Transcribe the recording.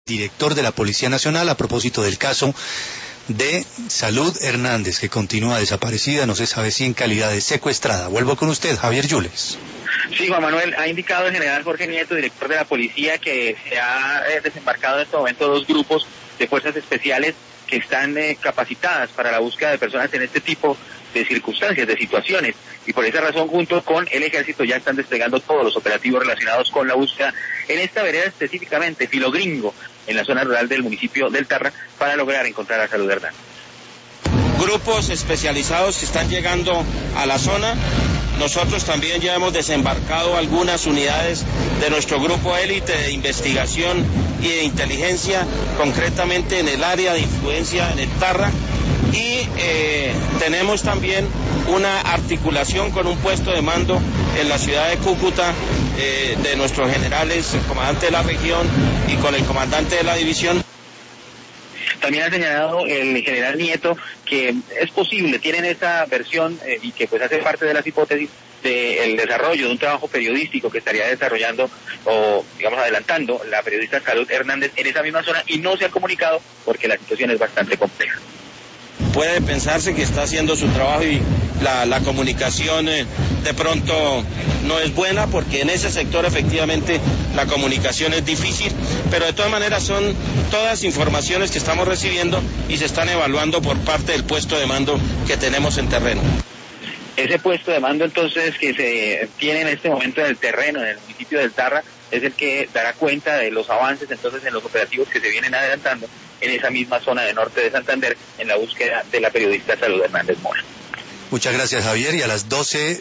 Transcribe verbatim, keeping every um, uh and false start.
Director de la Policía Nacional a propósito del caso de Salud Hernández, que continúa desaparecida, no se sabe si en calidad de secuestrada. Vuelvo con usted, Javier Yules. Sí, Juan Manuel, ha indicado el general Jorge Nieto, director de la policía, que se ha eh, desembarcado en este momento dos grupos de fuerzas especiales que están eh, capacitadas para la búsqueda de personas en este tipo de circunstancias, de situaciones, y por esa razón junto con el ejército ya están desplegando todos los operativos relacionados con la búsqueda en esta vereda específicamente, Filogringo, en la zona rural del municipio del Tarra, para lograr encontrar a Salud Hernández. Grupos especializados que están llegando a la zona. Nosotros también ya hemos desembarcado algunas unidades de nuestro grupo élite de investigación y de inteligencia, concretamente en el área de influencia en el Tarra, y eh, tenemos también una articulación con un puesto de mando en la ciudad de Cúcuta eh, de nuestros generales, el comandante de la región y con el comandante de la división. También ha señalado el general Nieto que es posible, tienen esa versión eh, y que pues hace parte de las hipótesis del desarrollo de un trabajo periodístico que estaría desarrollando o digamos adelantando la periodista Salud Hernández en esa misma zona, y no se ha comunicado porque la situación es bastante compleja. Puede pensarse que está haciendo su trabajo y la, la comunicación eh, de pronto no es buena, porque en ese sector efectivamente la comunicación es difícil, pero de todas maneras son todas informaciones que estamos recibiendo y se están evaluando por parte del puesto de mando que tenemos en terreno. Ese puesto de mando entonces que se tiene en este momento en el terreno, en el municipio del Tarra, es el que dará cuenta de los avances entonces en los operativos que se vienen adelantando en esa misma zona de norte de Santander en la búsqueda de la periodista Salud Hernández Mora. Muchas gracias, Javier, y a las doce